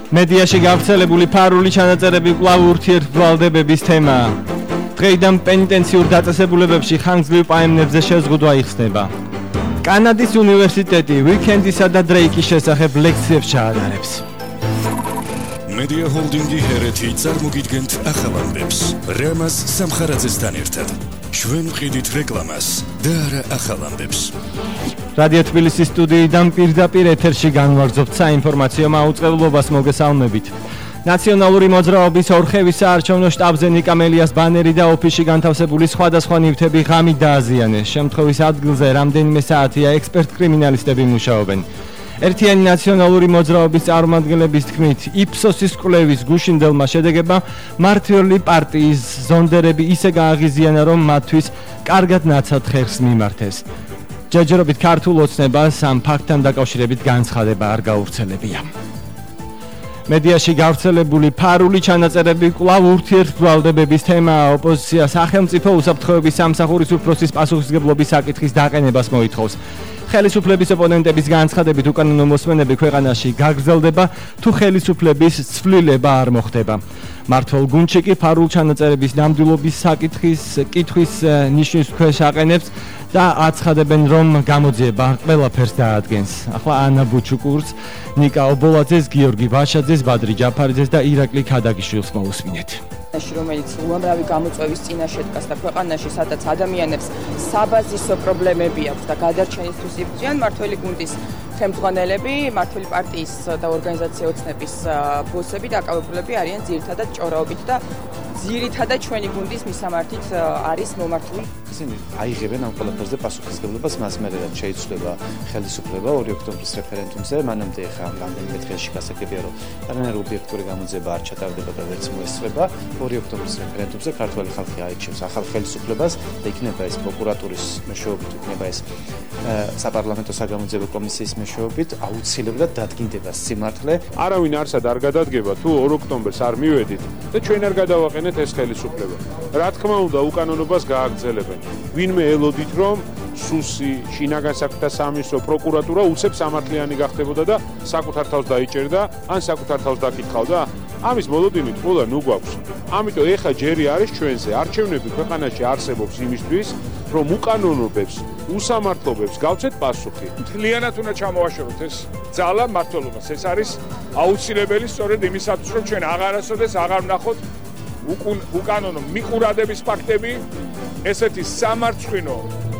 მედიაში გავრცელებული ფარული ჩანაწერები კვლავ ურთიერთბრალდებების თემაა. დღეიდან პენიტენციურ დაწესებულებებში ხანგრძლივ პაემნებზე შეზღუდვა იხსნება. კანადის უნივერსიტეტი ვიკენდისა და დრეიკის შესახებ ლექციებს ჩაატარებს. Media Holding-ი ჰერეთი წარმოგიდგენთ ახალ ამბებს. რამაზ სამხარაძესთან ერთად. ჩვენ ვყიდით რეკლამას და არა ახალ ამბებს. რადიო თბილისის სტუდიიდან პირდაპირ ეთერში განვაგრძობთ საინფორმაციო მაუწყებლობას მოგესალმებით. ნაციონალური მოძრაობის ორხევის საარჩევნო შტაბზე ნიკა მელიას ბანერი და ოფისში განთავსებული სხვადასხვა ნივთები ღამით დააზიანეს. შემთხვევის ადგილზე რამდენიმე საათია ექსპერტ-კრიმინალისტები მუშაობენ. ერთიანი ნაციონალური მოძრაობის წარმომადგენლების თქმით, იფსოსის კვლევის გუშინდელმა შედეგებმა მმართველი პარტიის ზონდერები ისე გააღიზიანა, რომ მათთვის კარგად ნაცად ხერხს მიმართეს. ჯერჯერობით ქართულ ოცნებას ამ ფაქტთან დაკავშირებით განცხადება არ გაავრცელებია. მედიაში გავრცელებული ფარული ჩანაწერები კვლავ ურთიერთბრალდებების თემაა. ოპოზიცია სახელმწიფო უსაფრთხოების სამსახურის უფროსის პასუხისმგებლობის საკითხის დაყენებას მოითხოვს. ხელისუფლების ოპონენტების განცხადებით უკანონო მოსმენები ქვეყანაში გაგრძელდება, თუ ხელისუფლების ცვლილება არ მოხდება. მმართველ გუნდში კი ფარულ ჩანაწერების ნამდვილობის კითხვის ნიშნის ქვეშ აყენებს და აცხადებენ, რომ გამოძიება ყველაფერს დაადგენს. ახლა ანა ბუჩუკურს, ნიკა ობოლაძეს, გიორგი ვაშაძეს, ბადრი ჯაფარიძეს და ირაკლი ქადაგიშვილს მოусმინეთ. რომელიც უამრავი გამოწვევის წინაშე დგას და ქვეყანაში, სადაც ადამიანებს საბაზისო პრობლემები აქვს და გადარჩენისთვის იბრძვიან, მმართველი გუნდის ხელმძღვანელები, მმართველი პარტიის და ორგანიზაცია ოცნების ბოსები და აკავებულები არიან ძირითადად ჭორაობით და ძირითადად ჩვენი გუნდის მისამართით არის მომართული. ისინი აიღებენ ამ ყველაფერზე პასუხისმგებლობას, მას მერე რაც შეიცვლება ხელისუფლება 2 ოქტომბრის რეფერენდუმზე, მანამდე ხა რამდენიმე დღეში გასაგებია, რომ არანაირი ობიექტური გამოძიება არ ჩატარდება და ვერც მოესწრება. 2 ოქტომბრის რეფერენდუმზე ქართველი ხალხი აირჩევს ახალ ხელისუფლებას და იქნება ეს პროკურატურის მეშვეობით, იქნება ეს საპარლამენტო საგამოძიებო კომისიის მეშვეობით, აუცილებლად დადგინდება სიმართლე. არავინ არსად არ გადადგება, თუ 2 ოქტომბერს არ მივედით და ჩვენ არ გადავაყენეთ ეს ხელისუფლება. რა თქმა უნდა, უკანონობას გააგრძელებენ. ვინმე ელოდით, რომ სუსი, შინაგან საქმეთა სამინისტრო, პროკურატურა უცებ სამართლიანი გახდებოდა და საკუთარ თავს დაიჭერდა, ან საკუთარ თავს დაკითხავდა? ამის მოლოდინით ყოლა ნუ გვაქვს. ამიტომ ეხა ჯერი არის ჩვენზე. არჩევნები ქვეყანაში არსებობს იმისთვის, რომ უკანონობებს, უსამართლობებს გავცეთ პასუხი. მთლიანად უნდა ჩამოვაშოროთ ეს ძალა მმართველობას. ეს არის აუცილებელი სწორედ იმისათვის, რომ ჩვენ აღარასოდეს აღარ ვნახოთ უკანონო მიყურადების ფაქტები, ესეთი სამარცხვინო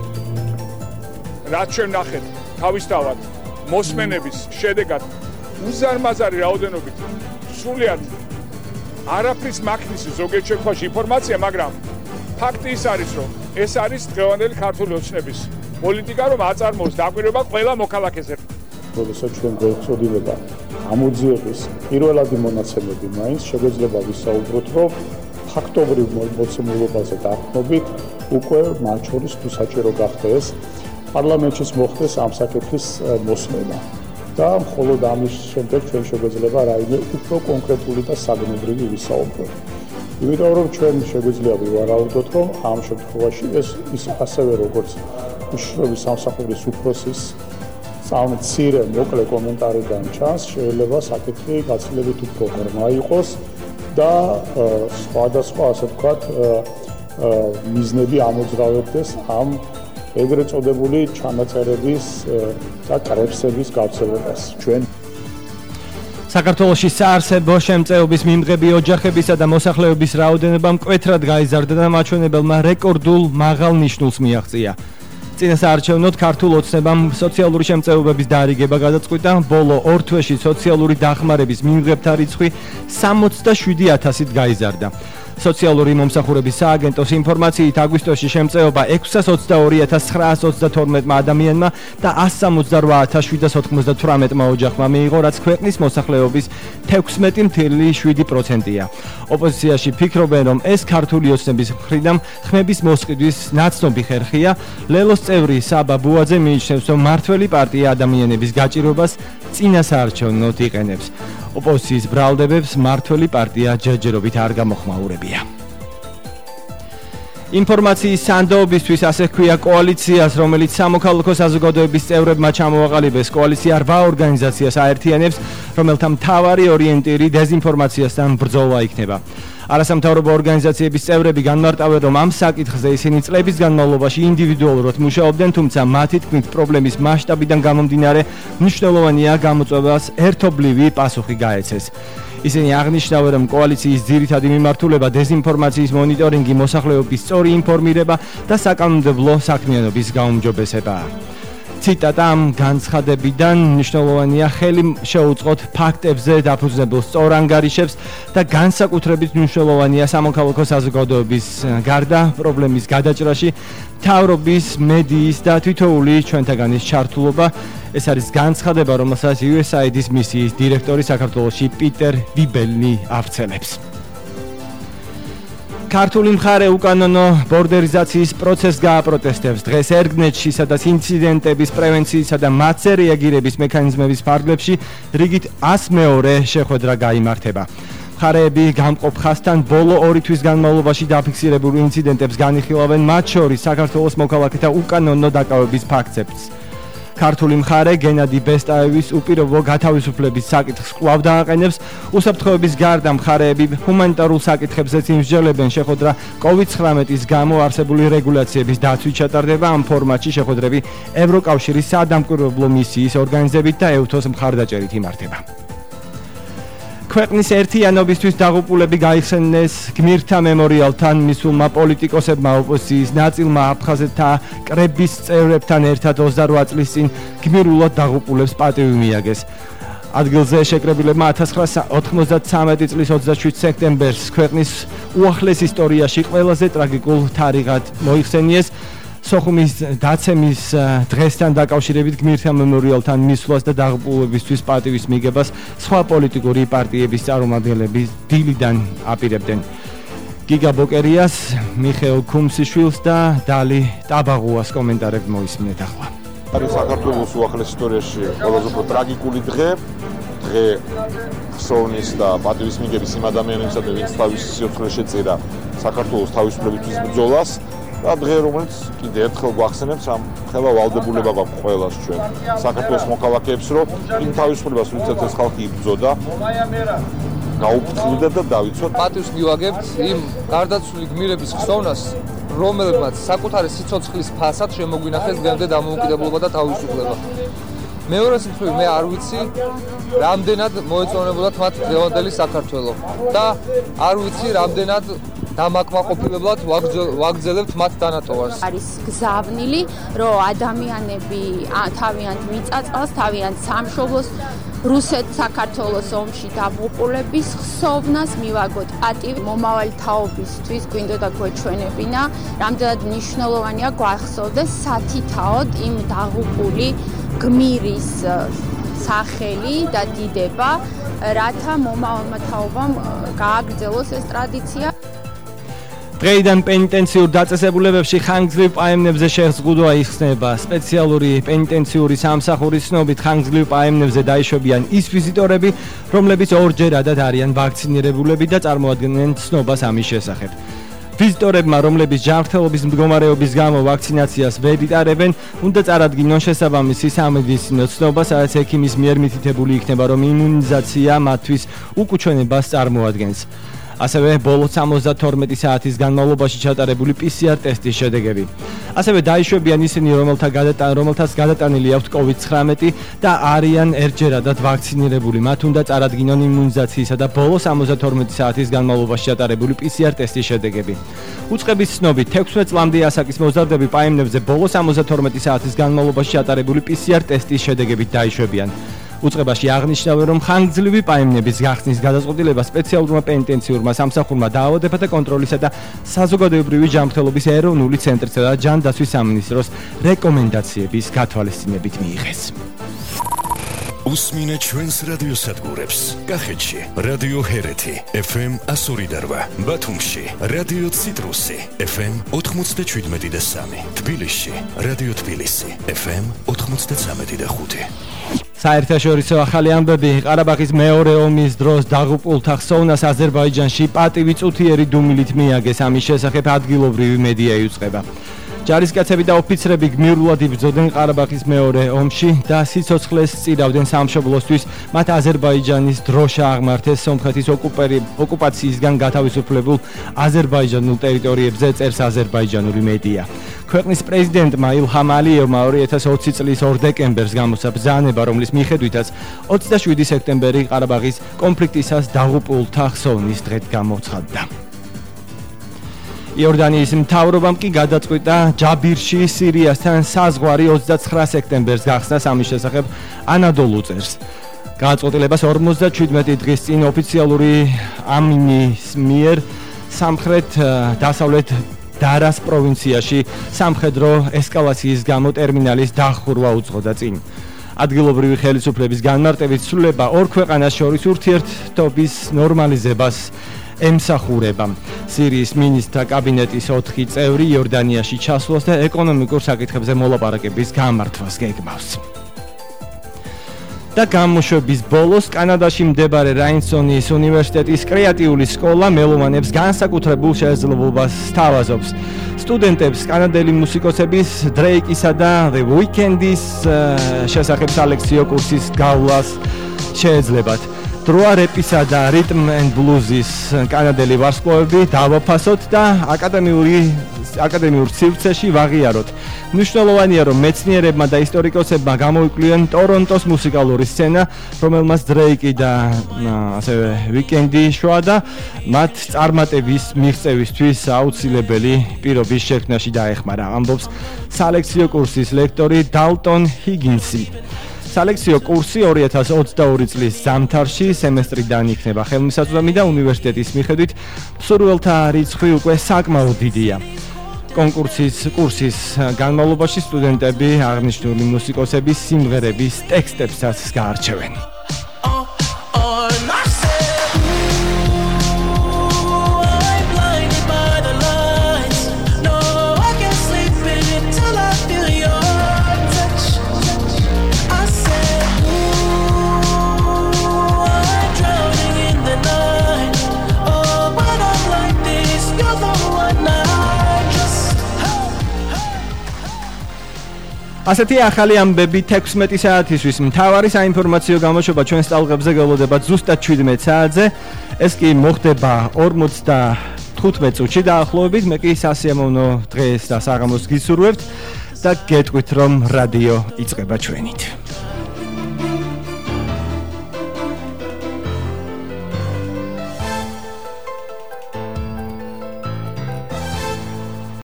რაც ჩვენ ნახეთ თავისთავად მოსმენების შედეგად უზარმაზარი რაოდენობით სულიად არაფრის მაქვს ზოგიერთ შემთხვევაში ინფორმაცია, მაგრამ ფაქტი ის არის, რომ ეს არის დღევანდელი ქართული ოცნების პოლიტიკა, რომ აწარმოოს დაკვირვება ყველა მოქალაქეზე. როდესაც ჩვენ გვეწოდება გამოძიების პირველადი მონაცემები, მაინც შეგვეძლება ვისაუბროთ, რომ ფაქტობრივ მოცემულობაზე დაყრდნობით უკვე მათ შორის თუ საჭირო გახდა ეს პარლამენტშიც მოხდეს ამ საკითხის მოსმენა და მხოლოდ ამის შემდეგ ჩვენ შეგვეძლება რაიმე უფრო კონკრეტული და საგნობრივი ვისაუბროთ. იმიტომ რომ ჩვენ შეგვიძლია ვივარაუდოთ, რომ ამ შემთხვევაში ეს ასევე როგორც უშიშროების სამსახურის უფროსის მცირე მოკლე კომენტარიდან ჩანს, შეიძლება საკითხი გაცილებით უფრო ღრმა იყოს და სხვადასხვა, ასე ვთქვათ, მიზნები ამოძრავებდეს ამ ეგრეთ წოდებული ჩანაწერების და კრებსების გავრცელებას. ჩვენ საქართველოში საარსებო შემწეობის მიმღები ოჯახებისა და მოსახლეობის რაოდენობა მკვეთრად გაიზარდა და მაჩვენებელმა რეკორდულ მაღალ ნიშნულს მიაღწია. წინასაარჩევნოდ ქართულ ოცნებამ სოციალური შემწეობების დარიგება გადაწყვიტა, ბოლო 2 თვეში სოციალური დახმარების მიმღებთა რიცხვი 67,000-ით გაიზარდა. სოციალური მომსახურების სააგენტოს ინფორმაციით აგვისტოში შემწეობა 622,932 ადამიანმა და 168,798 ოჯახმა მიიღო, რაც ქვეყნის მოსახლეობის 16.7%-ია. ოპოზიციაში ფიქრობენ, რომ ეს ქართული ოცნების მხრიდან ხმების მოსყიდვის ნაცნობი ხერხია. ლელოს წევრი საბა ბუაძე მიიჩნევს, რომ მმართველი პარტია ადამიანების გაჭირვებას წინასაარჩევნოდ იყენებს. ოპოზიციის ბრალდებებს მმართველი პარტია ჯერჯერობით არ გამოხმაურებია. ინფორმაციის სანდოობისთვის ასე ჰქვია კოალიციას, რომელიც სამოქალაქო საზოგადოების წევრებმა ჩამოაყალიბეს. კოალიცია 8 ორგანიზაციას აერთიანებს, რომელთა მთავარი ორიენტირი დეზინფორმაციასთან ბრძოლა იქნება. არასამთავრობო ორგანიზაციების წევრები განმარტავენ, რომ ამ საკითხზე ისინი წლების განმავლობაში ინდივიდუალურად მუშაობდნენ, თუმცა მათი თქმით პრობლემის მასშტაბიდან გამომდინარე მნიშვნელოვანია გამოწვევას ერთობლივი პასუხი გაეცეს. ისინი აღნიშნავენ, რომ კოალიციის ძირითადი მიმართულება დეზინფორმაციის მონიტორინგი, მოსახლეობის სწორი ინფორმირება და საკანონმდებლო საქმიანობის გაუმჯობესებაა. ციტატა ამ განცხადებიდან მნიშვნელოვანია ხელი შეუწყოთ ფაქტებზე დაფუძნებულ სწორ ანგარიშებს და განსაკუთრებით მნიშვნელოვანია სამოქალაქო საზოგადოების გარდა პრობლემის გადაჭრაში მთავრობის, მედიის და თითოეული ჩვენთაგანის ჩართულობა. ეს არის განცხადება, რომელსაც USAID-ის მისიის დირექტორი საქართველოში პიტერ ვიბელი ავრცელებს. ქართული მხარე უკანონო ბორდერიზაციის პროცესს გააპროტესტებს. დღეს ერგნეთში, სადაც ინციდენტების პრევენციისა და მათზე რეაგირების მექანიზმების ფარგლებში რიგით 102 შეხვედრა გაიმართება. მხარეები გამყოფ ხაზთან ბოლო 2 თვის განმავლობაში დაფიქსირებულ ინციდენტებს განიხილავენ, მათ შორის საქართველოს მოქალაქეთა უკანონო დაკავების ფაქტებს. ქართული მხარე გენადი ბესტაევის უპირობო გათავისუფლების საკითხს კვლავ დააყენებს. უსაფრთხოების გარდა მხარეები ჰუმანიტარულ საკითხებზეც იმსჯელებენ. შეხვედრა COVID-19-ის გამო არსებული რეგულაციების დაცვით ჩატარდება. ამ ფორმატში შეხვედრები ევროკავშირის სადამკვირვებლო მისიის ორგანიზებით და EUTHO-ს მხარდაჭერით იმართება. ქვეყნის ერთიანობისთვის დაღუპულები გაიხსენეს გმირთა მემორიალთან. მისულმა პოლიტიკოსებმა, ოპოზიციის ნაწილმა აფხაზეთთა კრების წევრებთან ერთად 28 წლის წინ გმირულად დაღუპულებს პატივი მიაგეს. ადგილზე შეკრებილებმა 1993 წლის 27 სექტემბერს ქვეყნის უახლეს ისტორიაში ყველაზე ტრაგიკულ თარიღად მოიხსენიეს. სოხუმის დაცემის დღესთან დაკავშირებით გმირთა მემორიალთან მისვლას და დაღუპულებისთვის პატივის მიღებას სხვა პოლიტიკური პარტიების წარმომადგენლები დილიდან აპირებდნენ. გიგა ბოკერიას, მიხეილ ქუმსიშვილს და დალი ტაბაღუას კომენტარები მოისმინეთ ახლა. არის საქართველოს უახლეს ისტორიაში ყველაზე უფრო ტრაგიკული დღე ხსოვნის და პატივის მიღების იმ ადამიანებისადმი, ვინც თავის სიოცხლე შეწირა საქართველოს თავისუფლებისთვის ბრძოლას. და დღე, რომელიც კიდევ ერთხელ გვახსენებს ამ ხელა ვალდებულება გვაქვს ყველას ჩვენ საქართველოს მოქალაქეებს, რომ იმ თავისუფლებას, ვინცაც ეს ხალხი იბრძოდა, გაუფრთხილდეთ და დავიცვათ. პატივს მივაგებთ იმ გარდაცვლილი გმირების ხსოვნას, რომელმაც საკუთარი სიცოცხლის ფასად შემოგვინახეს დღემდე დამოუკიდებლობა და თავისუფლება. მეორე მხრივ მე არ ვიცი, რამდენად მოეწონებოდათ მათ დღევანდელი საქართველო და არ ვიცი, რამდენად დამაკმაყოფილებლად ვაგრძელებთ მათ დანატოვარს. არის გზავნილი, რომ ადამიანები თავიანთ მიწა-წყალს, თავიანთ სამშობლოს, რუსეთ-საქართველოს ომში დაღუპულების ხსოვნას მივაგოთ პატივი. მომავალი თაობისთვის გვინდოდა გვეჩვენებინა, რამდენად მნიშვნელოვანია გვახსოვდეს სათითაოდ იმ დაღუპული გმირის სახელი და დიდება, რათა მომავალმა თაობამ გააგრძელოს ეს ტრადიცია. დღეიდან პენიტენციურ დაწესებულებებში ხანგრძლივ პაემნებზე შეზღუდვა იხსნება. სპეციალური პენიტენციური სამსახურის ცნობით ხანგრძლივ პაემნებზე დაიშვებიან ის ვიზიტორები, რომლებიც ორჯერადად არიან ვაქცინირებულები და წარმოადგენენ ცნობას ამის შესახებ. ვიზიტორებმა, რომლებიც ჯანმრთელობის მდგომარეობის გამო ვაქცინაციას ვერ იტარებენ, უნდა წარადგინონ შესაბამისი სამედიცინო ცნობა, სადაც ექიმის მიერ მითითებული იქნება, რომ იმუნიზაცია მათთვის უკუჩვენებას წარმოადგენს. ასევე ბოლო 72 საათის განმავლობაში ჩატარებული PCR ტესტის შედეგები. ასევე დაიშვებიან ისინი, რომელთაც გადატანილი აქვთ COVID-19 და არიან ერთჯერადად ვაქცინირებული. მათ უნდა წარადგინონ იმუნიზაციისა და ბოლო 72 საათის განმავლობაში ჩატარებული PCR ტესტის შედეგები. უწყების ცნობით 16 წლამდე ასაკის მოზარდები პაემნებზე ბოლო 72 საათის განმავლობაში ჩატარებული PCR ტესტის შედეგებით დაიშვებიან. უწყებაში აღნიშნავენ, რომ ხანგრძლივი პაემნების გახსნის გადაწყვეტილება სპეციალურმა პენიტენციურმა სამსახურმა დაავადებათა კონტროლისა და საზოგადოებრივი ჯანმრთელობის ეროვნული ცენტრისა და ჯანდაცვის სამინისტროს რეკომენდაციების გათვალისწინებით მიიღეს. უსმინეთ ჩვენს რადიოსადგურებს. კახეთში რადიო ჰერეთი FM 102.8, ბათუმში რადიო ციტრუსი FM 97.3, თბილისში რადიო თბილისი FM 93.5. საერთაშორისო ახალი ამბები ყარაბაღის მეორე ომის დროს დაღუპულთა ხსოვნას აზერბაიჯანში პატივი წუთიერი დუმილით მიაგეს. ამის შესახებ ადგილობრივი მედია იუწყება. ჯარისკაცები და ოფიცრები გმირულად იბრძოდნენ ყარაბაღის მეორე ომში და სიცოცხლეს წირავდნენ სამშობლოსთვის. მათ აზერბაიჯანის დროშა აღმართეს სომხეთის ოკუპაციისგან გათავისუფლებულ აზერბაიჯანულ ტერიტორიებზე, წერს აზერბაიჯანული მედია. ქვეყნის პრეზიდენტმა ილჰამ ალიევმა 2020 წლის 2 დეკემბერს გამოსცა ბრძანება, რომლის მიხედვითაც 27 სექტემბერი ყარაბაღის კონფლიქტისას დაღუპულთა ხსოვნის დღედ გამოცხადდა. იორდანიის მთავრობამ კი გადაწყვიტა ჯაბირში სირიასთან საზღვარი 29 სექტემბერს გახსნას. ამის შესახებ ანადოლუ წერს. გადაწყვეტილებას 57 დღის წინ ოფიციალური ამინის მიერ სამხრეთ-დასავლეთ დარას პროვინციაში სამხედრო ესკალაციის გამო ტერმინალის დახურვა უძღოდა წინ. ადგილობრივი ხელისუფლების განმარტებით ცვლილება ორ ქვეყანას შორის ურთიერთობის ნორმალიზებას ემსახურება. სირიის მინისტრთა კაბინეტის 4 წევრი იორდანიაში ჩასვლას და ეკონომიკურ საკითხებზე მოლაპარაკების გამართვას გეგმავს. და გამოშვების ბოლოს კანადაში მდებარე რაინსონის უნივერსიტეტის კრეატიული სკოლა მელომანებს განსაკუთრებულ შესაძლებლობას სთავაზობს. სტუდენტებს კანადელი მუსიკოსების დრეიკისა და The Weeknd-ის შესახებ სალექციო კურსის გავლას შეეძლებათ. დროა რეპისა და რიტმ and ბლუზის კანადელი ვარსკვლავები დავაფასოთ და აკადემიურ სივრცეში ვაღიაროთ. მნიშვნელოვანია, რომ მეცნიერებმა და ისტორიკოსებმა გამოიკვლიენ ტორონტოს მუსიკალური სცენა, რომელმაც დრეიკი და ასევე ვიკენდი შვა და მათ წარმატების მიღწევისთვის აუცილებელი პირობის შექმნაში დაეხმარა, ამბობს სალექციო კურსის ლექტორი დალტონ ჰიგინსი. სალექციო კურსი 2022 წლის ზამთარში სემესტრიდან იქნება ხელმისაწვდომი და უნივერსიტეტის მიხედვით მსურველთა რიცხვი უკვე საკმაოდ დიდია. კურსის განმავლობაში სტუდენტები აღნიშნული მუსიკოსების სიმღერების ტექსტებსაც გაარჩევენ. ასეთი ახალი ამბები 16 საათისთვის მთავარი საინფორმაციო გამოშვება ჩვენს ტალღებზე გველოდება ზუსტად 17 საათზე. ეს კი მოხდება 45 წუთში დაახლოებით. მე კი სასიამოვნო დღეს და საღამოს გისურვებთ და გეტყვით რომ რადიო იწყება ჩვენით.